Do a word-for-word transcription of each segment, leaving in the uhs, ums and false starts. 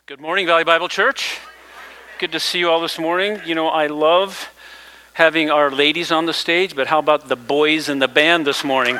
Good morning, Valley Bible Church. Good to see you all this morning. You know, I love having our ladies on the stage, but how about the boys in the band this morning?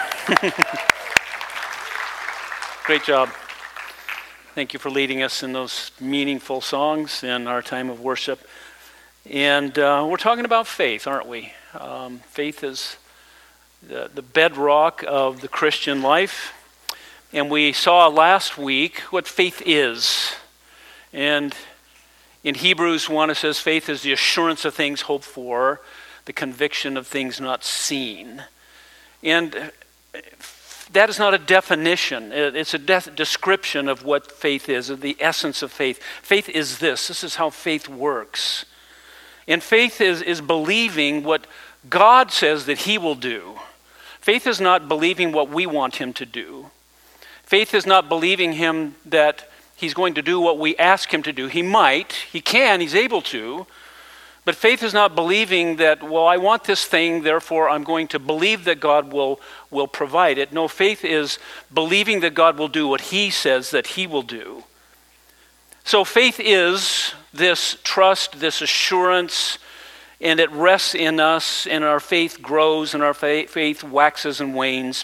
Great job. Thank you for leading us in those meaningful songs in our time of worship. And uh, we're talking about faith, aren't we? Um, faith is the, the bedrock of the Christian life. And we saw last week what faith is. And in Hebrews one, it says faith is the assurance of things hoped for, the conviction of things not seen. And that is not a definition. It's a de- description of what faith is, of the essence of faith. Faith is this. This is how faith works. And faith is, is believing what God says that he will do. Faith is not believing what we want him to do. Faith is not believing him that he's going to do what we ask him to do. He might, he can, he's able to. But faith is not believing that, well, I want this thing, therefore I'm going to believe that God will, will provide it. No, faith is believing that God will do what he says that he will do. So faith is this trust, this assurance, and it rests in us, and our faith grows, and our faith, faith waxes and wanes.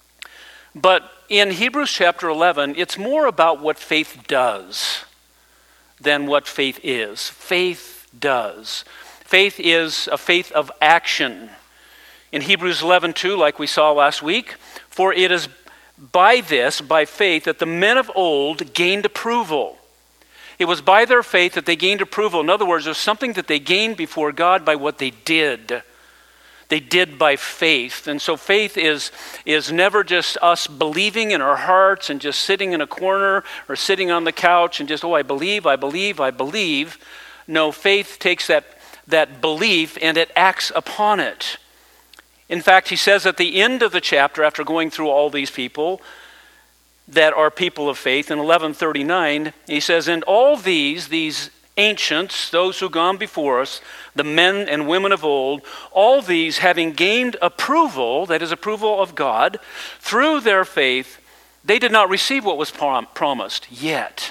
But in Hebrews chapter eleven, it's more about what faith does than what faith is. Faith does. Faith is a faith of action. In Hebrews eleven two, like we saw last week, for it is by this, by faith, that the men of old gained approval. It was by their faith that they gained approval. In other words, there's something that they gained before God by what they did. They did by faith. And so faith is, is never just us believing in our hearts and just sitting in a corner or sitting on the couch and just, oh, I believe, I believe, I believe. No, faith takes that, that belief and it acts upon it. In fact, he says at the end of the chapter, after going through all these people that are people of faith, in eleven thirty-nine, he says, and all these, these ancients, those who gone before us, the men and women of old, all these having gained approval, that is approval of God, through their faith, they did not receive what was prom- promised yet.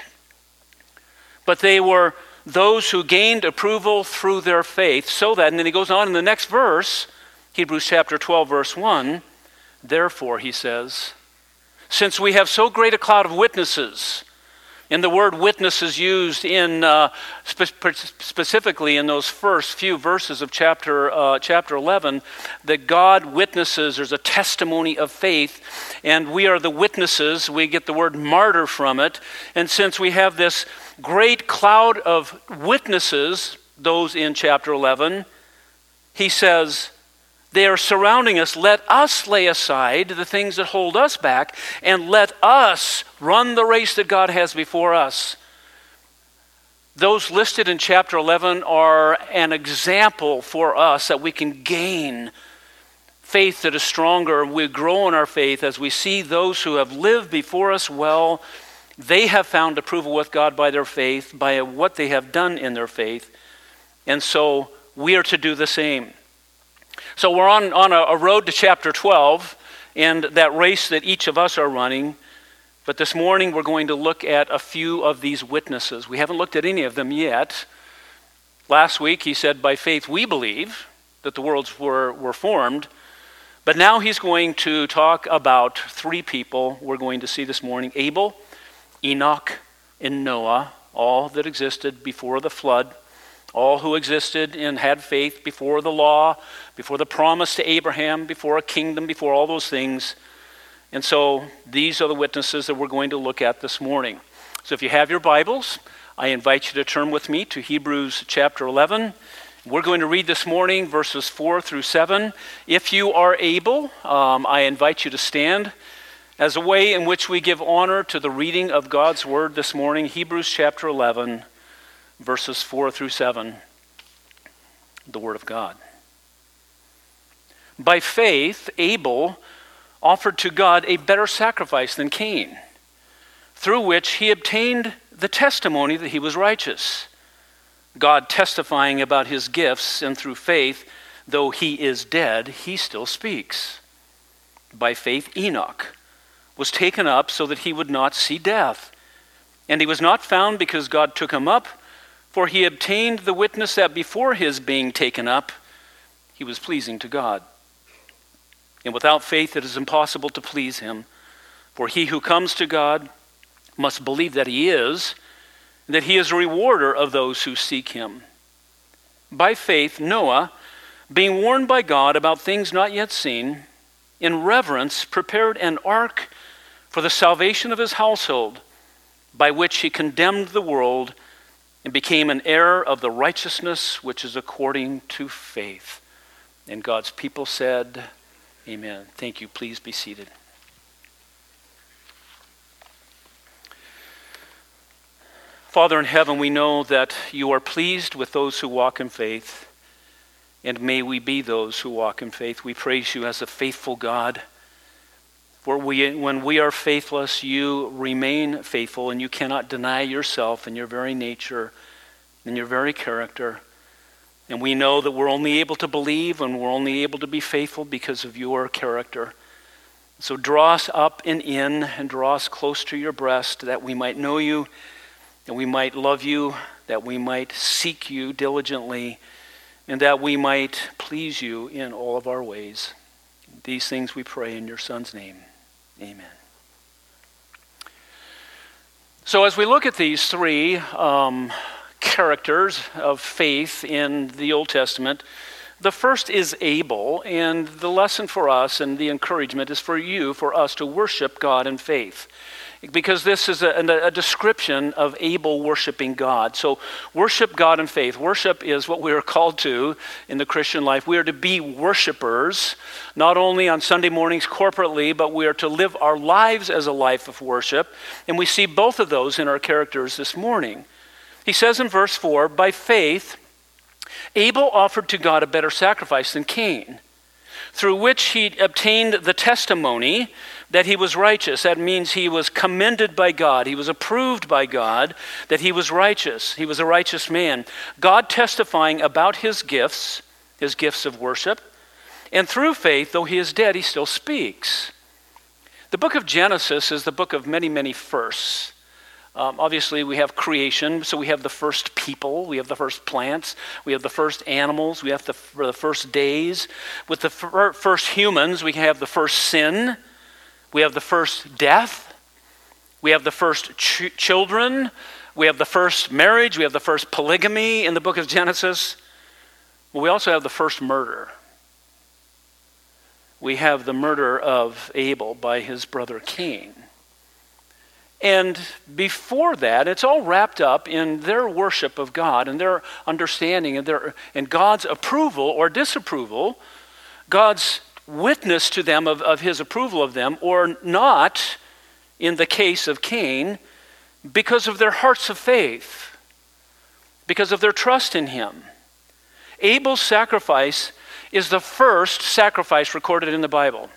But they were those who gained approval through their faith, so that, and then he goes on in the next verse, Hebrews chapter twelve, verse one, therefore, he says, since we have so great a cloud of witnesses, and the word witness is used in uh, spe- specifically in those first few verses of chapter uh, chapter eleven, that God witnesses, there's a testimony of faith, and we are the witnesses. We get the word martyr from it. And since we have this great cloud of witnesses, those in chapter eleven, he says, they are surrounding us. Let us lay aside the things that hold us back and let us run the race that God has before us. Those listed in chapter eleven are an example for us that we can gain faith that is stronger. We grow in our faith as we see those who have lived before us well. They have found approval with God by their faith, by what they have done in their faith. And so we are to do the same. So we're on, on a, a road to chapter twelve and that race that each of us are running. But this morning we're going to look at a few of these witnesses. We haven't looked at any of them yet. Last week he said, by faith we believe that the worlds were, were formed. But now he's going to talk about three people we're going to see this morning. Abel, Enoch, and Noah, all that existed before the flood. All who existed and had faith before the law, before the promise to Abraham, before a kingdom, before all those things. And so these are the witnesses that we're going to look at this morning. So if you have your Bibles, I invite you to turn with me to Hebrews chapter eleven. We're going to read this morning verses four through seven. If you are able, um, I invite you to stand as a way in which we give honor to the reading of God's word this morning. Hebrews chapter eleven. Verses four through seven, the Word of God. By faith, Abel offered to God a better sacrifice than Cain, through which he obtained the testimony that he was righteous, God testifying about his gifts, and through faith, though he is dead, he still speaks. By faith, Enoch was taken up so that he would not see death, And he was not found because God took him up, for he obtained the witness that before his being taken up, he was pleasing to God. And without faith it is impossible to please him. For he who comes to God must believe that he is, and that he is a rewarder of those who seek him. By faith Noah, being warned by God about things not yet seen, in reverence prepared an ark for the salvation of his household, by which he condemned the world and became an heir of the righteousness which is according to faith. And God's people said, Amen. Thank you. Please be seated. Father in heaven, we know that you are pleased with those who walk in faith, and may we be those who walk in faith. We praise you as a faithful God. For we, when we are faithless, you remain faithful, and you cannot deny yourself and your very nature and your very character. And we know that we're only able to believe and we're only able to be faithful because of your character. So draw us up and in and draw us close to your breast that we might know you, that we might love you, that we might seek you diligently, and that we might please you in all of our ways. These things we pray in your Son's name. Amen. So as we look at these three um, characters of faith in the Old Testament, the first is Abel, and the lesson for us and the encouragement is for you, for us to worship God in faith. Because this is a, a description of Abel worshiping God. So worship God in faith. Worship is what we are called to in the Christian life. We are to be worshipers, not only on Sunday mornings corporately, but we are to live our lives as a life of worship. And we see both of those in our characters this morning. He says in verse four, by faith, Abel offered to God a better sacrifice than Cain, through which he obtained the testimony that he was righteous. That means he was commended by God. He was approved by God that he was righteous. He was a righteous man. God testifying about his gifts, his gifts of worship. And through faith, though he is dead, he still speaks. The book of Genesis is the book of many, many firsts. Um, obviously, we have creation, so we have the first people, we have the first plants, we have the first animals, we have the, the first days. With the fir- first humans, we have the first sin, we have the first death, we have the first ch- children, we have the first marriage, we have the first polygamy in the book of Genesis. But we also have the first murder. We have the murder of Abel by his brother Cain. And before that, it's all wrapped up in their worship of God and their understanding and their and God's approval or disapproval, God's witness to them of, of his approval of them, or not in the case of Cain, because of their hearts of faith, because of their trust in him. Abel's sacrifice is the first sacrifice recorded in the Bible.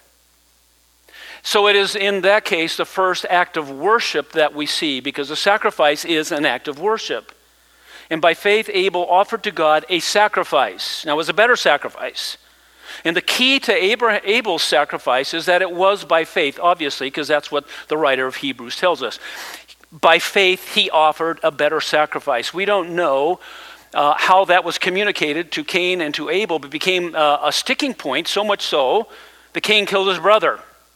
So it is in that case the first act of worship that we see, because the sacrifice is an act of worship. And by faith, Abel offered to God a sacrifice. Now, it was a better sacrifice. And the key to Abel's sacrifice is that it was by faith, obviously, because that's what the writer of Hebrews tells us. By faith, he offered a better sacrifice. We don't know uh, how that was communicated to Cain and to Abel, but became uh, a sticking point, so much so that Cain killed his brother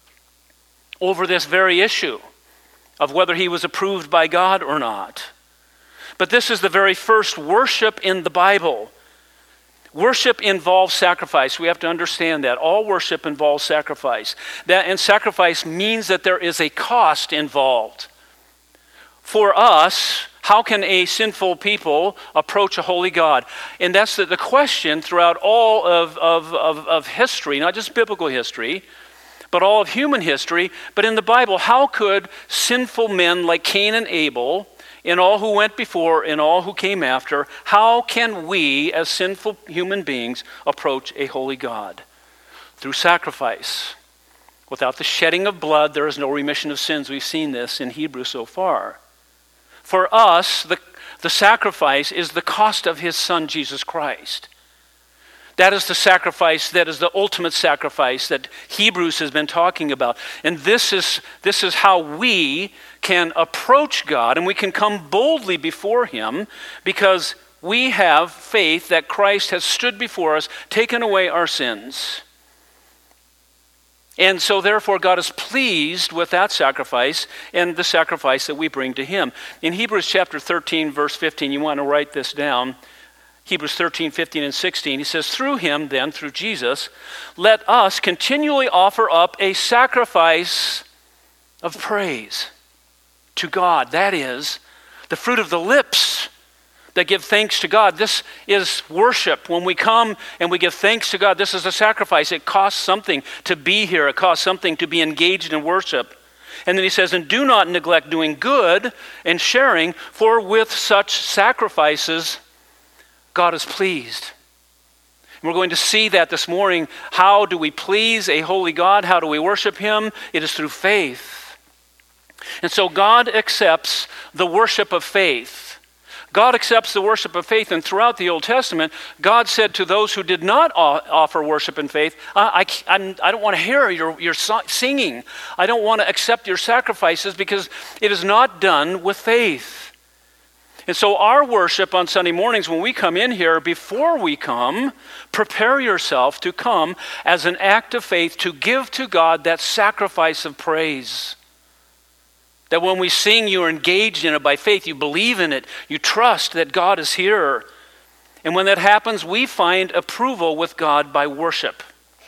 over this very issue of whether he was approved by God or not. But this is the very first worship in the Bible. Worship involves sacrifice. We have to understand that. All worship involves sacrifice. That, and sacrifice means that there is a cost involved. For us, how can a sinful people approach a holy God? And that's the, the question throughout all of, of, of, of history, not just biblical history, but all of human history. But in the Bible, how could sinful men like Cain and Abel, and all who went before and all who came after, how can we as sinful human beings approach a holy God? Through sacrifice. Without the shedding of blood, there is no remission of sins. We've seen this in Hebrews so far. For us, the, the sacrifice is the cost of his Son, Jesus Christ. That is the sacrifice, that is the ultimate sacrifice that Hebrews has been talking about. And this is, this is how we can approach God and we can come boldly before him because we have faith that Christ has stood before us, taken away our sins. And so therefore God is pleased with that sacrifice and the sacrifice that we bring to him. In Hebrews chapter thirteen, verse fifteen, you want to write this down. Hebrews thirteen, fifteen, and sixteen, he says, through him then, through Jesus, let us continually offer up a sacrifice of praise to God. That is, the fruit of the lips that give thanks to God. This is worship. When we come and we give thanks to God, this is a sacrifice. It costs something to be here. It costs something to be engaged in worship. And then he says, and do not neglect doing good and sharing, for with such sacrifices, God is pleased. And we're going to see that this morning. How do we please a holy God? How do we worship him? It is through faith. And so God accepts the worship of faith. God accepts the worship of faith, and throughout the Old Testament, God said to those who did not offer worship in faith, I, I, I'm, I don't want to hear your, your singing. I don't want to accept your sacrifices because it is not done with faith. And so our worship on Sunday mornings when we come in here, before we come, prepare yourself to come as an act of faith to give to God that sacrifice of praise. That when we sing, you're engaged in it by faith. You believe in it. You trust that God is here. And when that happens, we find approval with God by worship.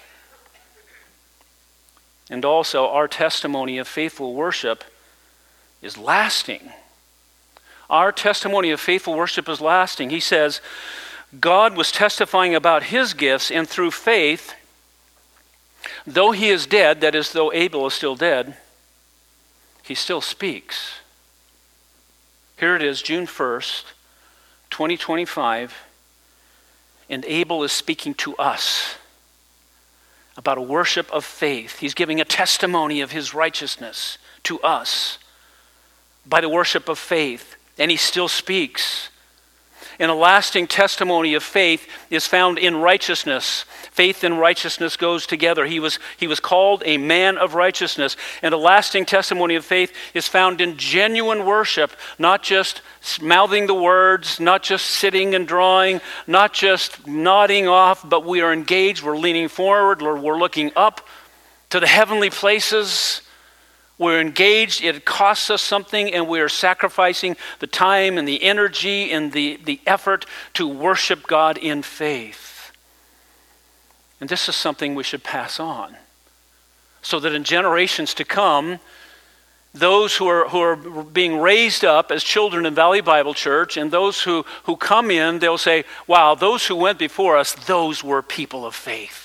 And also, our testimony of faithful worship is lasting. Our testimony of faithful worship is lasting. He says, God was testifying about his gifts, and through faith, though he is dead, that is, though Abel is still dead, he still speaks. Here it is, June first, twenty twenty-five, and Abel is speaking to us about a worship of faith. He's giving a testimony of his righteousness to us by the worship of faith, and he still speaks. And a lasting testimony of faith is found in righteousness. Faith and righteousness goes together. He was, he was called a man of righteousness. And a lasting testimony of faith is found in genuine worship, not just mouthing the words, not just sitting and drawing, not just nodding off, but we are engaged, we're leaning forward, we're looking up to the heavenly places. We're engaged, it costs us something, and we are sacrificing the time and the energy and the, the effort to worship God in faith. And this is something we should pass on, so that in generations to come, those who are who are being raised up as children in Valley Bible Church, and those who, who come in, they'll say, wow, those who went before us, those were people of faith.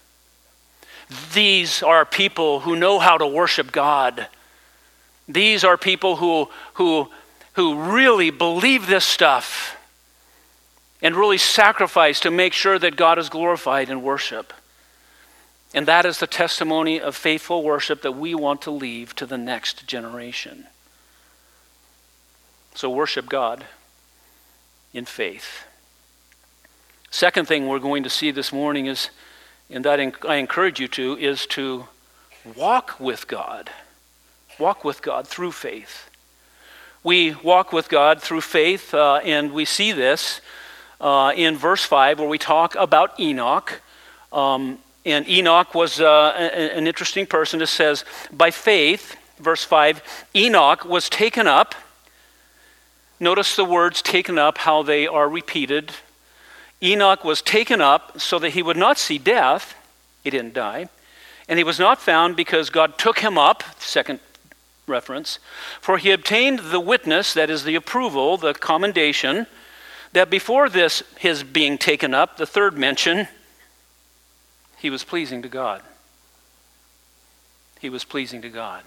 These are people who know how to worship God. These are people who, who, who really believe this stuff and really sacrifice to make sure that God is glorified in worship. And that is the testimony of faithful worship that we want to leave to the next generation. So worship God in faith. Second thing we're going to see this morning is, and that I encourage you to, is to walk with God. Walk with God through faith. We walk with God through faith, uh, and we see this uh, in verse five, where we talk about Enoch. Um, and Enoch was uh, an interesting person. It says, by faith, verse five, Enoch was taken up. Notice the words taken up, how they are repeated. Enoch was taken up so that he would not see death. He didn't die. And he was not found because God took him up, second reference, for he obtained the witness, that is the approval, the commendation, that before this, his being taken up, the third mention, he was pleasing to God. He was pleasing to God.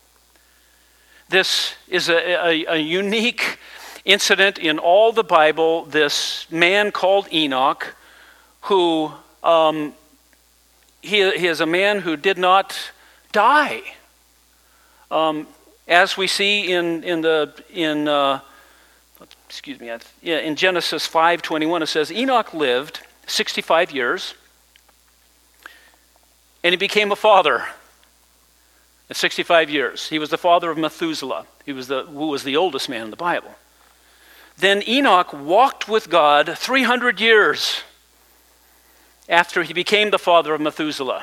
This is a, a, a unique incident in all the Bible. This man called Enoch, who um, he, he is a man who did not die. Um, as we see in in the in uh, excuse me, yeah, in Genesis five twenty-one, it says Enoch lived sixty-five years, and he became a father sixty-five years. He was the father of Methuselah, he was the, who was the oldest man in the Bible. Then Enoch walked with God three hundred years after he became the father of Methuselah.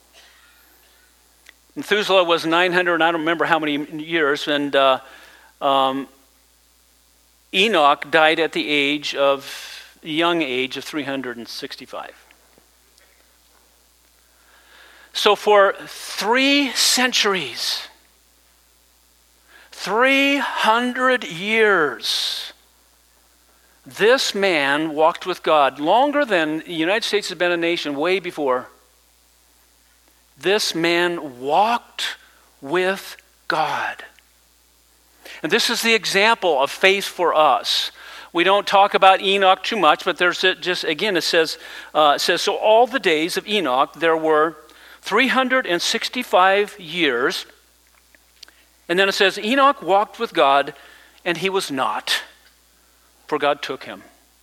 Methuselah was nine hundred, I don't remember how many years, and uh, um, Enoch died at the age of, young age of three hundred sixty-five. So for three centuries, three hundred years, this man walked with God longer than the United States has been a nation way before. This man walked with God. And this is the example of faith for us. We don't talk about Enoch too much, but there's just, again, it says, uh, it says, so all the days of Enoch, there were three hundred sixty-five years. And then it says, Enoch walked with God, and he was not, for God took him.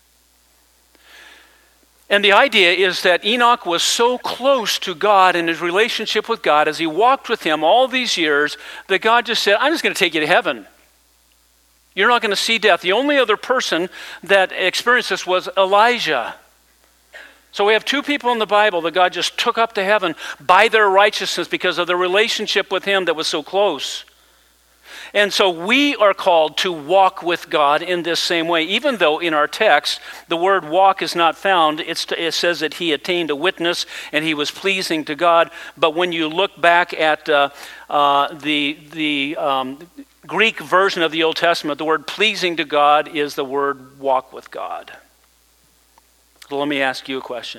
And the idea is that Enoch was so close to God in his relationship with God as he walked with him all these years that God just said, I'm just going to take you to heaven. You're not going to see death. The only other person that experienced this was Elijah. So we have two people in the Bible that God just took up to heaven by their righteousness because of their relationship with him that was so close. And so we are called to walk with God in this same way. Even though in our text, the word walk is not found, it's, it says that he attained a witness and he was pleasing to God. But when you look back at uh, uh, the, the um, Greek version of the Old Testament, the word pleasing to God is the word walk with God. So let me ask you a question.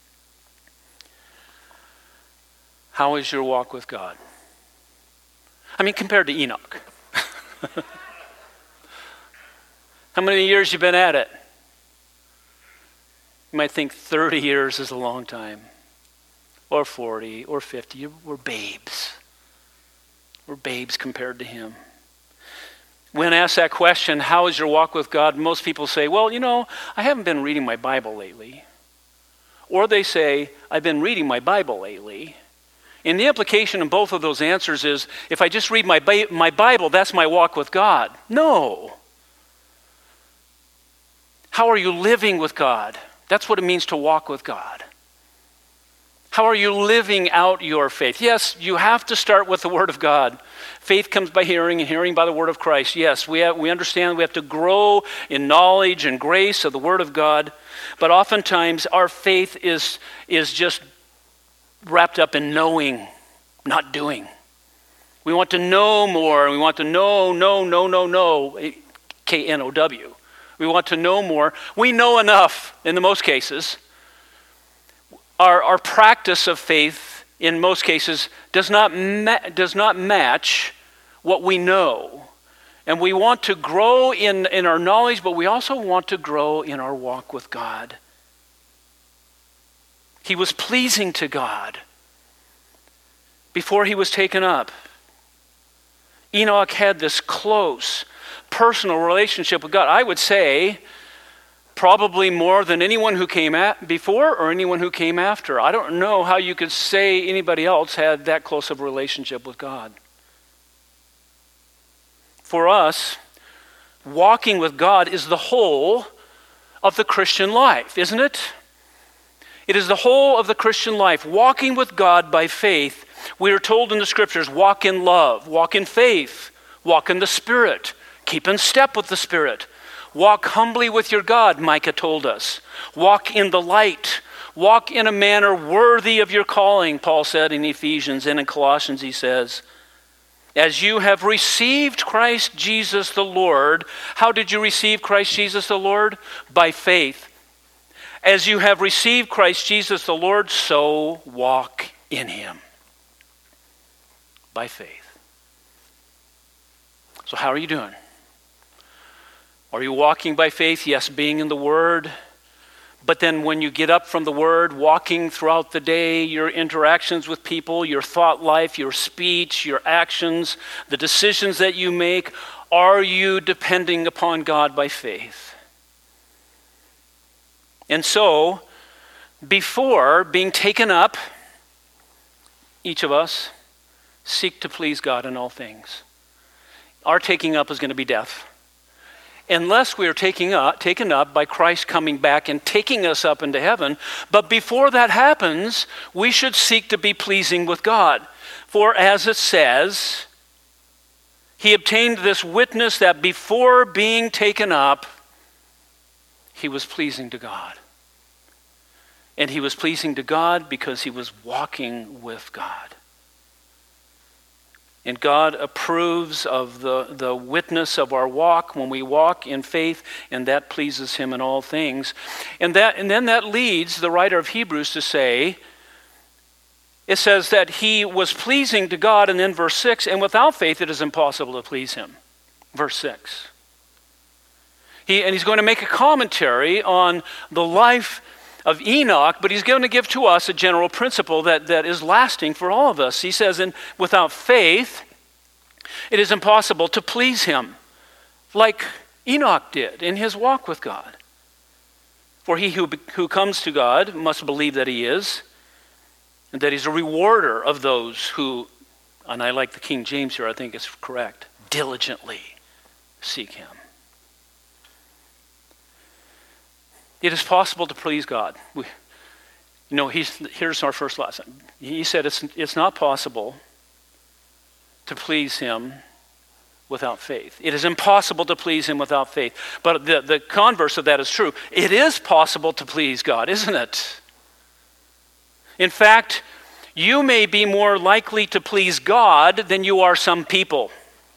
How is your walk with God? I mean, compared to Enoch. How many years you been at it? You might think thirty years is a long time, or forty, or fifty. We're babes. We're babes compared to him. When asked that question, how is your walk with God? Most people say, well, you know, I haven't been reading my Bible lately. Or they say, I've been reading my Bible lately. And the implication in both of those answers is, if I just read my, ba- my Bible, that's my walk with God. No. How are you living with God? That's what it means to walk with God. How are you living out your faith? Yes, you have to start with the Word of God. Faith comes by hearing, and hearing by the Word of Christ. Yes, we have, we understand we have to grow in knowledge and grace of the Word of God. But oftentimes our faith is, is just wrapped up in knowing, not doing. We want to know more, and we want to know, know, know, know, know, K N O W. We want to know more. We know enough in the most cases. Our, our practice of faith, in most cases, does not ma- does not match what we know. And we want to grow in, in our knowledge, but we also want to grow in our walk with God. He was pleasing to God before he was taken up. Enoch had this close, personal relationship with God. I would say probably more than anyone who came at before or anyone who came after. I don't know how you could say anybody else had that close of a relationship with God. For us, walking with God is the whole of the Christian life, isn't it? It is the whole of the Christian life, walking with God by faith. We are told in the scriptures, walk in love, walk in faith, walk in the Spirit, keep in step with the Spirit. Walk humbly with your God, Micah told us. Walk in the light. Walk in a manner worthy of your calling, Paul said in Ephesians, and in Colossians he says, as you have received Christ Jesus the Lord. How did you receive Christ Jesus the Lord? By faith. As you have received Christ Jesus the Lord, so walk in him. By faith. So how are you doing? Are you walking by faith? Yes, being in the Word. But then when you get up from the Word, walking throughout the day, your interactions with people, your thought life, your speech, your actions, the decisions that you make, are you depending upon God by faith? And so, before being taken up, each of us, seek to please God in all things. Our taking up is going to be death. Unless we are taking up, taken up by Christ coming back and taking us up into heaven. But before that happens, we should seek to be pleasing with God. For as it says, he obtained this witness that before being taken up, he was pleasing to God. And he was pleasing to God because he was walking with God. And God approves of the, the witness of our walk when we walk in faith, and that pleases him in all things. And that and then that leads the writer of Hebrews to say, it says that he was pleasing to God, and then verse six, and without faith it is impossible to please him. Verse six. He, and he's going to make a commentary on the life of Enoch, but he's going to give to us a general principle that, that is lasting for all of us. He says, and without faith, it is impossible to please him, like Enoch did in his walk with God. For he who, who comes to God must believe that he is, and that he's a rewarder of those who, and I like the King James here, I think it's correct, diligently seek him. It is possible to please God. We, you know, he's, here's our first lesson. He said it's, it's not possible to please him without faith. It is impossible to please him without faith. But the, the converse of that is true. It is possible to please God, isn't it? In fact, you may be more likely to please God than you are some people.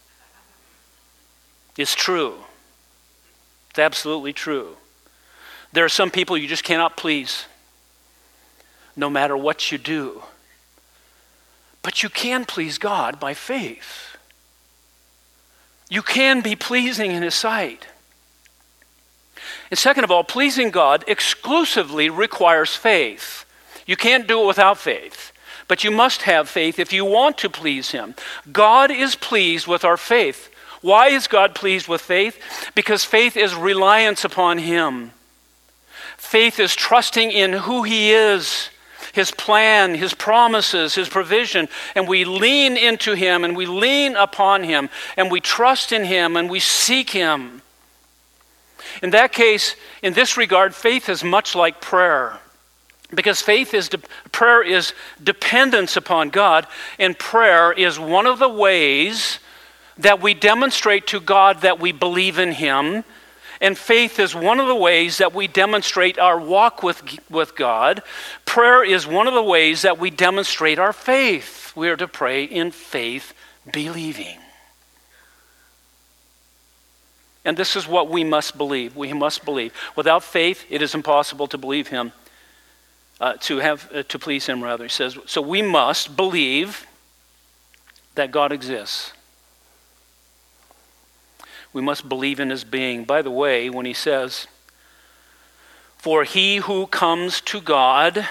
It's true. It's absolutely true. There are some people you just cannot please, no matter what you do. But you can please God by faith. You can be pleasing in his sight. And second of all, pleasing God exclusively requires faith. You can't do it without faith, but you must have faith if you want to please him. God is pleased with our faith. Why is God pleased with faith? Because faith is reliance upon him. Faith is trusting in who he is, his plan, his promises, his provision, and we lean into him and we lean upon him and we trust in him and we seek him. In that case, in this regard, faith is much like prayer, because faith is de- prayer is dependence upon God, and prayer is one of the ways that we demonstrate to God that we believe in him. And faith is one of the ways that we demonstrate our walk with, with God. Prayer is one of the ways that we demonstrate our faith. We are to pray in faith, believing. And this is what we must believe. We must believe. Without faith, it is impossible to believe him, uh, to have uh, to please him, rather. He says, so we must believe that God exists. We must believe in his being. By the way, when he says, for he who comes to God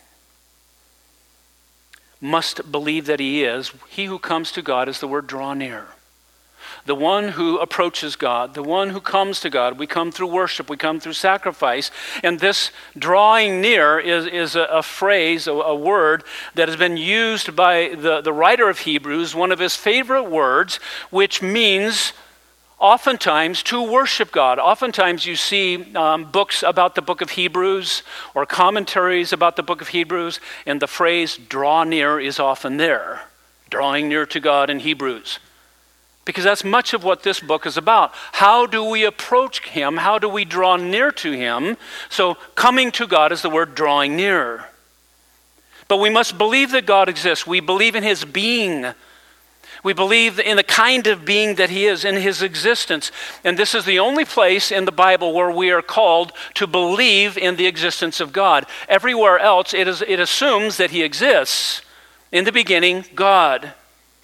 must believe that he is. He who comes to God is the word draw near. The one who approaches God, the one who comes to God. We come through worship, we come through sacrifice. And this drawing near is, is a, a phrase, a, a word that has been used by the, the writer of Hebrews, one of his favorite words, which means oftentimes to worship God. Oftentimes you see um, books about the book of Hebrews or commentaries about the book of Hebrews, and the phrase draw near is often there. Drawing near to God in Hebrews. Because that's much of what this book is about. How do we approach him? How do we draw near to him? So coming to God is the word drawing near. But we must believe that God exists. We believe in his being. We believe in the kind of being that he is, in his existence. And this is the only place in the Bible where we are called to believe in the existence of God. Everywhere else, it is it assumes that he exists. In the beginning, God.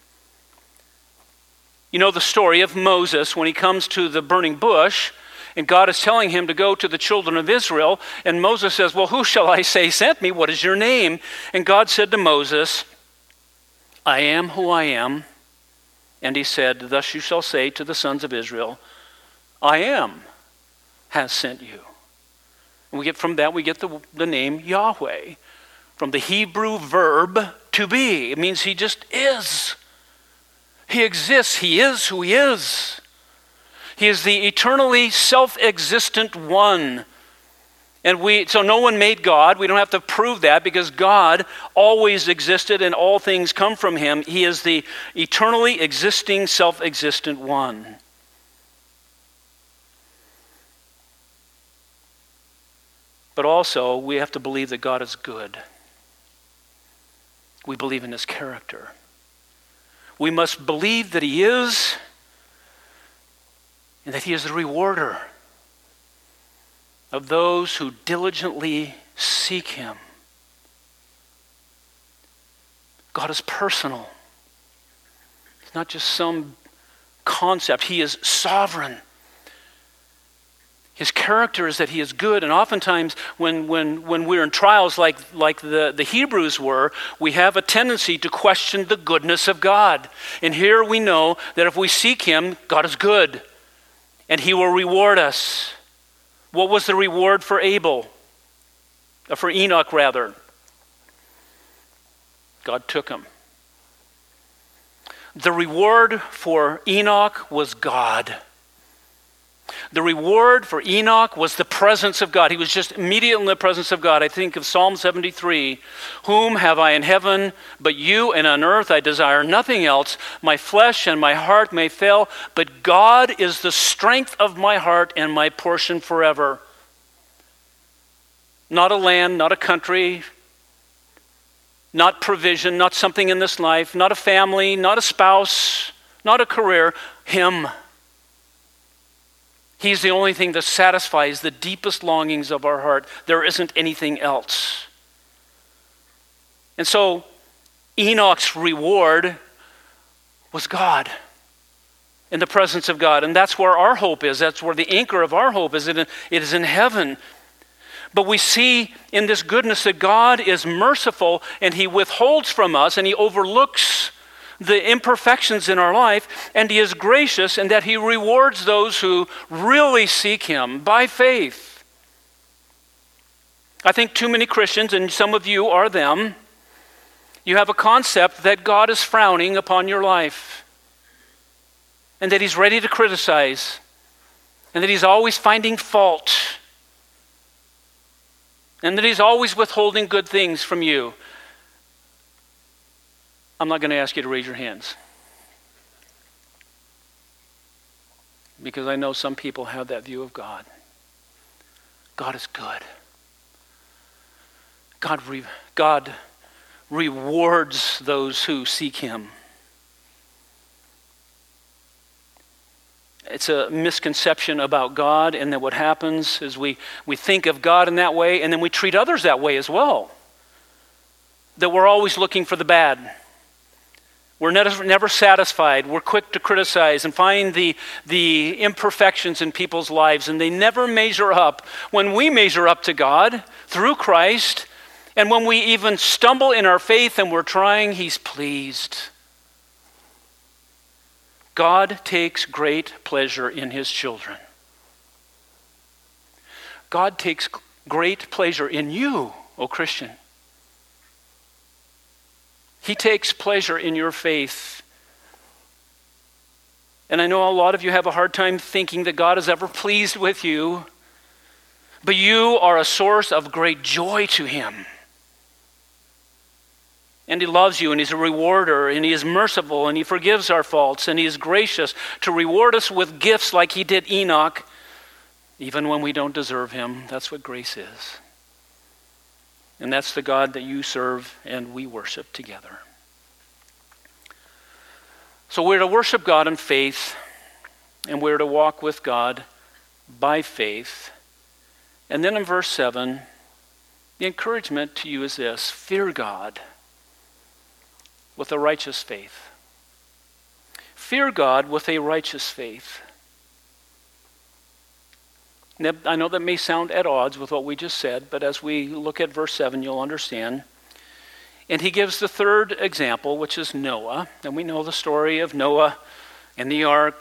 You know the story of Moses when he comes to the burning bush, and God is telling him to go to the children of Israel, and Moses says, well, who shall I say sent me? What is your name? And God said to Moses, I am who I am. And he said, thus you shall say to the sons of Israel, I am has sent you. And we get from that, we get the, the name Yahweh, from the Hebrew verb to be. It means he just is. He exists. He is who he is. He is the eternally self-existent one. And we, so no one made God. We don't have to prove that because God always existed and all things come from him. He is the eternally existing, self-existent one. But also, we have to believe that God is good. We believe in his character. We must believe that he is, and that he is the rewarder of those who diligently seek him. God is personal. It's not just some concept. He is sovereign. His character is that he is good, and oftentimes when when when we're in trials like, like the, the Hebrews were, we have a tendency to question the goodness of God. And here we know that if we seek him, God is good, and he will reward us. What was the reward for Abel? Uh, for Enoch, rather. God took him. The reward for Enoch was God. The reward for Enoch was the presence of God. He was just immediately in the presence of God. I think of Psalm seventy-three. Whom have I in heaven but you, and on earth I desire nothing else. My flesh and my heart may fail, but God is the strength of my heart and my portion forever. Not a land, not a country, not provision, not something in this life, not a family, not a spouse, not a career. Him. He's the only thing that satisfies the deepest longings of our heart. There isn't anything else. And so Enoch's reward was God, in the presence of God. And that's where our hope is. That's where the anchor of our hope is. It is in heaven. But we see in this goodness that God is merciful, and he withholds from us, and he overlooks the imperfections in our life, and he is gracious in that he rewards those who really seek him by faith. I think too many Christians, and some of you are them, you have a concept that God is frowning upon your life, and that he's ready to criticize, and that he's always finding fault, and that he's always withholding good things from you. I'm not going to ask you to raise your hands, because I know some people have that view of God. God is good. God, re- God rewards those who seek him. It's a misconception about God, and that what happens is we, we think of God in that way, and then we treat others that way as well. That we're always looking for the bad. We're never, never satisfied. We're quick to criticize and find the, the imperfections in people's lives, and they never measure up. When we measure up to God through Christ, and when we even stumble in our faith and we're trying, he's pleased. God takes great pleasure in his children. God takes great pleasure in you, O Christian. He takes pleasure in your faith. And I know a lot of you have a hard time thinking that God is ever pleased with you, but you are a source of great joy to him. And he loves you, and he's a rewarder, and he is merciful, and he forgives our faults, and he is gracious to reward us with gifts like he did Enoch, even when we don't deserve him. That's what grace is. And that's the God that you serve and we worship together. So we're to worship God in faith, and we're to walk with God by faith. And then in verse seven, the encouragement to you is this: fear God with a righteous faith. Fear God with a righteous faith. Now, I know that may sound at odds with what we just said, but as we look at verse seven, you'll understand. And he gives the third example, which is Noah. And we know the story of Noah and the ark.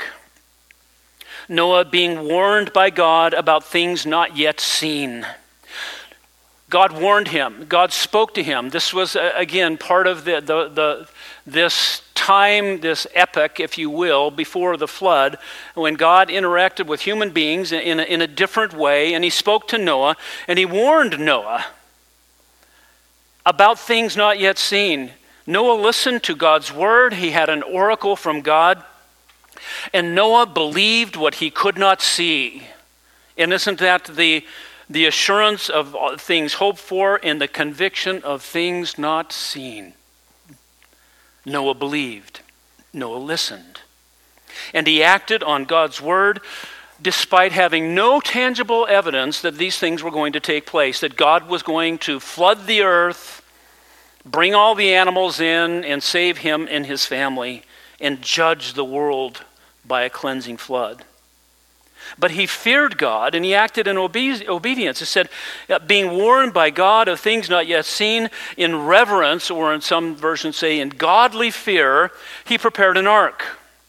Noah being warned by God about things not yet seen. God warned him. God spoke to him. This was, uh, again, part of the, the, the this time, this epoch, if you will, before the flood, when God interacted with human beings in a, in a different way, and he spoke to Noah, and he warned Noah about things not yet seen. Noah listened to God's word. He had an oracle from God, and Noah believed what he could not see. And isn't that the The assurance of things hoped for and the conviction of things not seen? Noah believed. Noah listened. And he acted on God's word despite having no tangible evidence that these things were going to take place, that God was going to flood the earth, bring all the animals in, and save him and his family, and judge the world by a cleansing flood. But he feared God, and he acted in obe- obedience. It said, being warned by God of things not yet seen, in reverence, or in some versions say in godly fear, he prepared an ark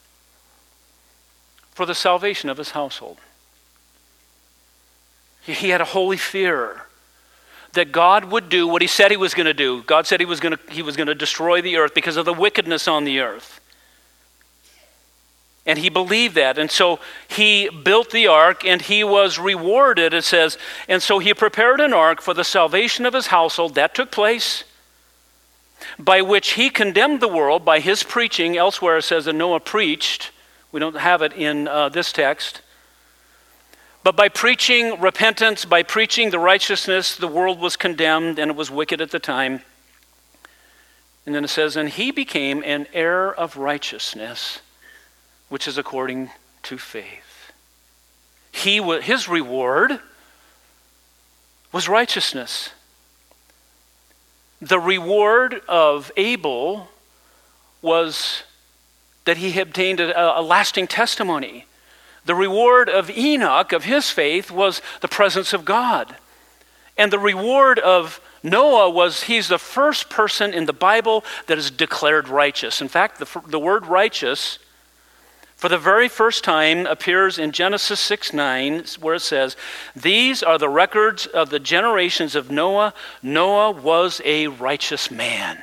for the salvation of his household. He had a holy fear that God would do what he said he was going to do. God said he was going to, he was going to destroy the earth because of the wickedness on the earth. And he believed that. And so he built the ark, and he was rewarded, it says. And so he prepared an ark for the salvation of his household. That took place. By which he condemned the world by his preaching. Elsewhere it says that Noah preached. We don't have it in uh, this text. But by preaching repentance, by preaching the righteousness, the world was condemned, and it was wicked at the time. And then it says, and he became an heir of righteousness, which is according to faith. He, his reward was righteousness. The reward of Abel was that he obtained a, a lasting testimony. The reward of Enoch, of his faith, was the presence of God. And the reward of Noah was he's the first person in the Bible that is declared righteous. In fact, the, the word righteous, for the very first time, appears in Genesis six nine, where it says, these are the records of the generations of Noah. Noah was a righteous man.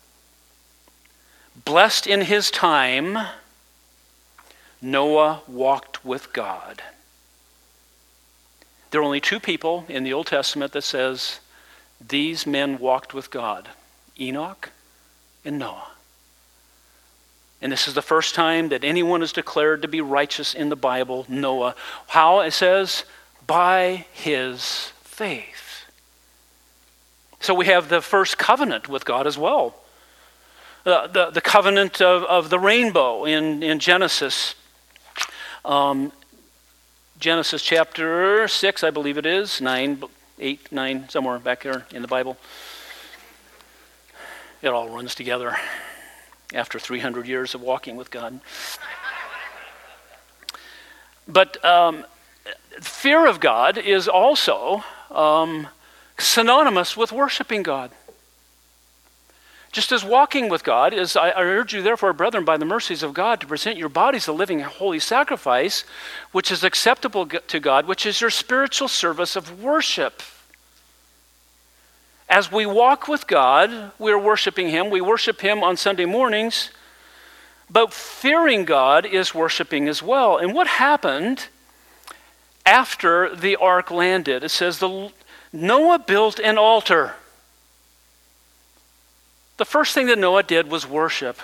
Blessed in his time, Noah walked with God. There are only two people in the Old Testament that says these men walked with God, Enoch and Noah. And this is the first time that anyone is declared to be righteous in the Bible, Noah. How? It says, by his faith. So we have the first covenant with God as well. The, the, the covenant of, of the rainbow in, in Genesis. Um, Genesis chapter six, I believe it is, nine, eight, nine, somewhere back there in the Bible. It all runs together after three hundred years of walking with God. But um, fear of God is also um, synonymous with worshiping God. Just as walking with God is, I, I urge you therefore, brethren, by the mercies of God, to present your bodies a living holy sacrifice, which is acceptable to God, which is your spiritual service of worship. As we walk with God, we're worshiping him. We worship him on Sunday mornings. But fearing God is worshiping as well. And what happened after the ark landed? It says the, Noah built an altar. The first thing that Noah did was worship.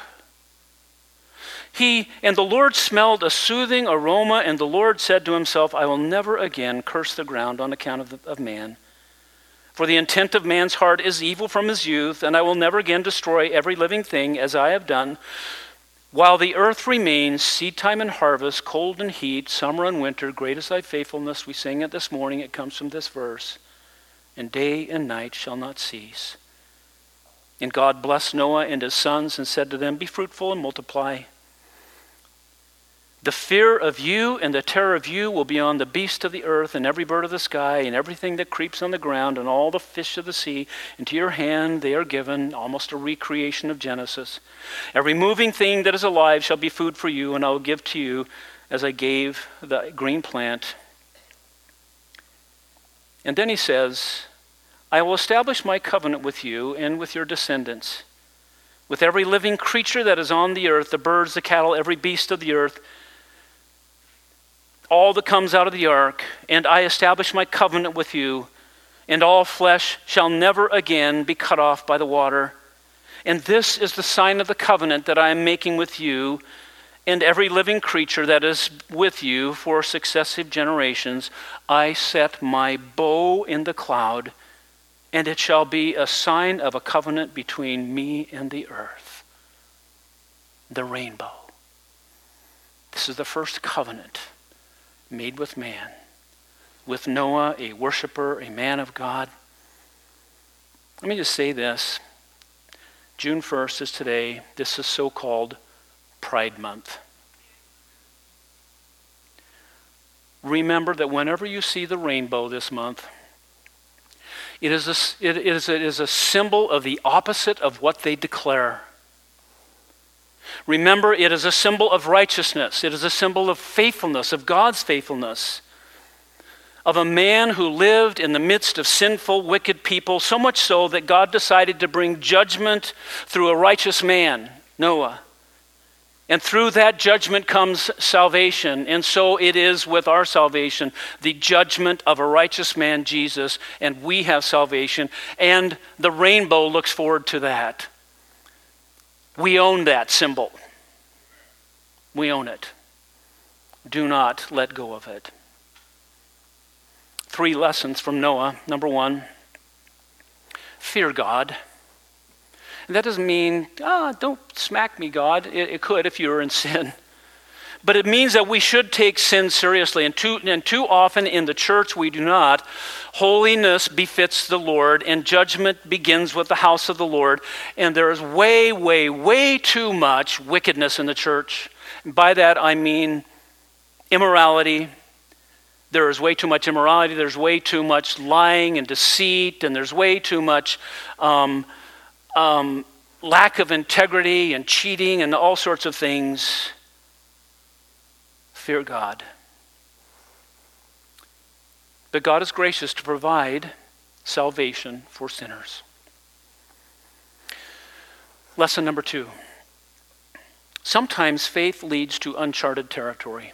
He and the Lord smelled a soothing aroma, and the Lord said to himself, I will never again curse the ground on account of, the, of man. For the intent of man's heart is evil from his youth, and I will never again destroy every living thing as I have done. While the earth remains, seed time and harvest, cold and heat, summer and winter, great is thy faithfulness. We sang it this morning. It comes from this verse. And day and night shall not cease. And God blessed Noah and his sons and said to them, be fruitful and multiply. The fear of you and the terror of you will be on the beast of the earth and every bird of the sky and everything that creeps on the ground and all the fish of the sea. Into your hand they are given, almost a recreation of Genesis. Every moving thing that is alive shall be food for you, and I will give to you as I gave the green plant. And then he says, I will establish my covenant with you and with your descendants, with every living creature that is on the earth, the birds, the cattle, every beast of the earth, all that comes out of the ark, and I establish my covenant with you, and all flesh shall never again be cut off by the water. And this is the sign of the covenant that I am making with you and every living creature that is with you for successive generations. I set my bow in the cloud, and it shall be a sign of a covenant between me and the earth. The rainbow. This is the first covenant made with man, with Noah, a worshiper, a man of God. Let me just say this. June first is today. This is so-called Pride Month. Remember that whenever you see the rainbow this month, it is a, it is a, it is a symbol of the opposite of what they declare. Remember, it is a symbol of righteousness. It is a symbol of faithfulness, of God's faithfulness, of a man who lived in the midst of sinful, wicked people, so much so that God decided to bring judgment through a righteous man, Noah. And through that judgment comes salvation. And so it is with our salvation, the judgment of a righteous man, Jesus, and we have salvation. And the rainbow looks forward to that. We own that symbol. We own it. Do not let go of it. Three lessons from Noah. Number one, fear God. And that doesn't mean, ah, oh, don't smack me, God. It, it could if you were in sin. But it means that we should take sin seriously. And too, and too often in the church we do not. Holiness befits the Lord, and judgment begins with the house of the Lord. And there is way, way, way too much wickedness in the church. And by that I mean immorality. There is way too much immorality. There's way too much lying and deceit. And there's way too much um, um, lack of integrity and cheating and all sorts of things. Fear God. But God is gracious to provide salvation for sinners. Lesson number two. Sometimes faith leads to uncharted territory.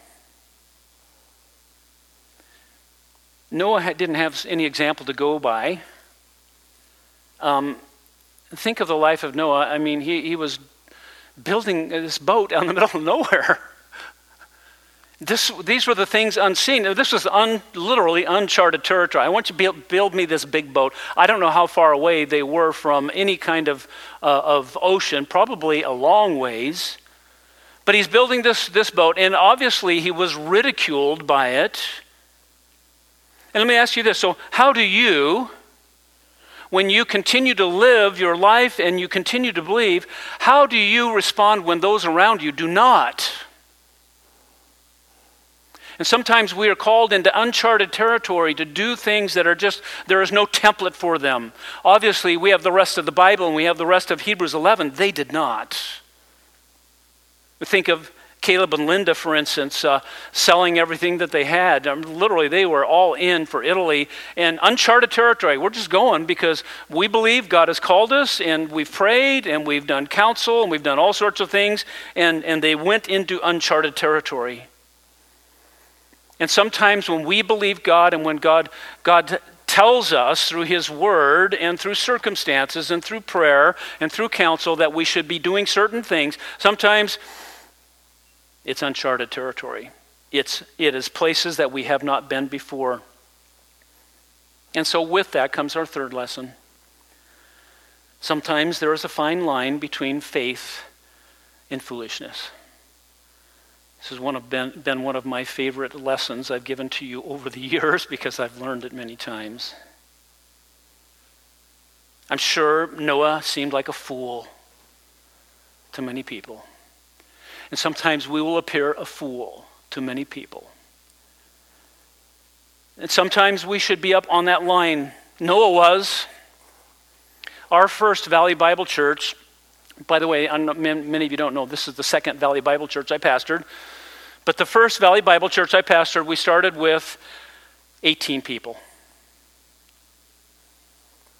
Noah didn't have any example to go by. Um, think of the life of Noah. I mean, he, he was building this boat out in the middle of nowhere. This, these were the things unseen. This was un, literally uncharted territory. I want you to build, build me this big boat. I don't know how far away they were from any kind of, uh, of ocean, probably a long ways. But he's building this, this boat, and obviously he was ridiculed by it. And let me ask you this. So how do you, when you continue to live your life and you continue to believe, how do you respond when those around you do not? And sometimes we are called into uncharted territory to do things that are just, there is no template for them. Obviously, we have the rest of the Bible and we have the rest of Hebrews eleven. They did not. We think of Caleb and Linda, for instance, uh, selling everything that they had. Um, literally, they were all in for Italy and uncharted territory. We're just going because we believe God has called us, and we've prayed, and we've done counsel, and we've done all sorts of things, and, and they went into uncharted territory. And sometimes when we believe God and when God, God tells us through his word and through circumstances and through prayer and through counsel that we should be doing certain things, sometimes it's uncharted territory. It's, it is places that we have not been before. And so with that comes our third lesson. Sometimes there is a fine line between faith and foolishness. This has one of been, been one of my favorite lessons I've given to you over the years because I've learned it many times. I'm sure Noah seemed like a fool to many people. And sometimes we will appear a fool to many people. And sometimes we should be up on that line. Noah was. Our First Valley Bible Church, by the way, many of you don't know, this is the second Valley Bible Church I pastored. But the first Valley Bible Church I pastored, we started with eighteen people.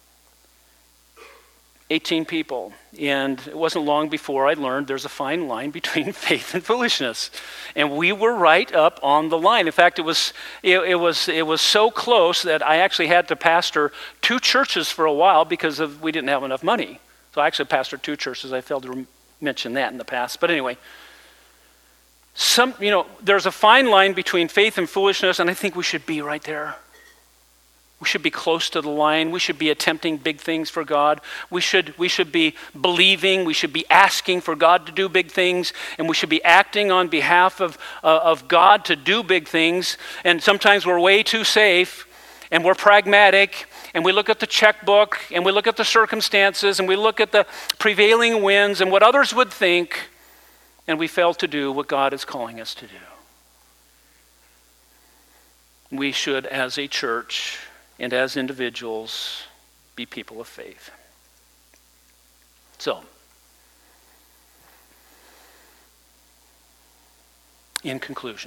eighteen people. And it wasn't long before I learned there's a fine line between faith and foolishness. And we were right up on the line. In fact, it was it, it was it was so close that I actually had to pastor two churches for a while because of we didn't have enough money. So I actually pastored two churches. I failed to re- mention that in the past. But anyway, some you know, there's a fine line between faith and foolishness, and I think we should be right there. We should be close to the line. We should be attempting big things for God. We should, we should be believing. We should be asking for God to do big things. And we should be acting on behalf of, uh, of God to do big things. And sometimes we're way too safe and we're pragmatic and we look at the checkbook and we look at the circumstances and we look at the prevailing winds and what others would think, and we fail to do what God is calling us to do. We should, as a church, and as individuals, be people of faith. So, in conclusion,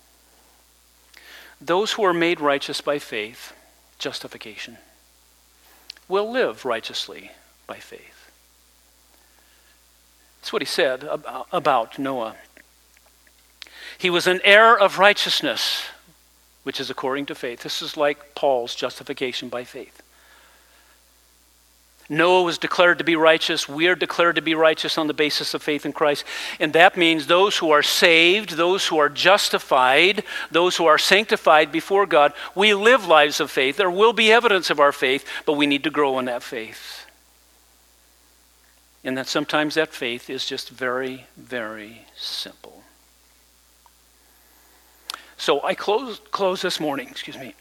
those who are made righteous by faith, justification, will live righteously by faith. That's what he said about Noah. He was an heir of righteousness, which is according to faith. This is like Paul's justification by faith. Noah was declared to be righteous. We are declared to be righteous on the basis of faith in Christ. And that means those who are saved, those who are justified, those who are sanctified before God, we live lives of faith. There will be evidence of our faith, but we need to grow in that faith. And that sometimes that faith is just very, very simple. So I close close this morning, excuse me,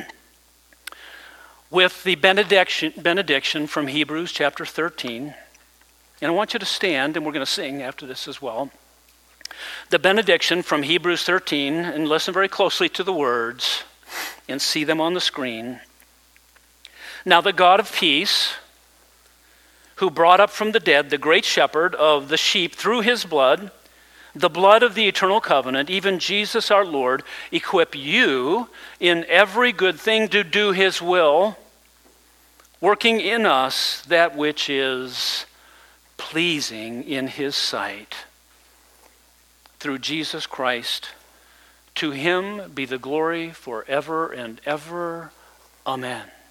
with the benediction, benediction from Hebrews chapter thirteen. And I want you to stand, and we're going to sing after this as well. The benediction from Hebrews thirteen, and listen very closely to the words, and see them on the screen. Now the God of peace, who brought up from the dead the great shepherd of the sheep through his blood, the blood of the eternal covenant, even Jesus our Lord, equip you in every good thing to do his will, working in us that which is pleasing in his sight. Through Jesus Christ, to him be the glory forever and ever. Amen.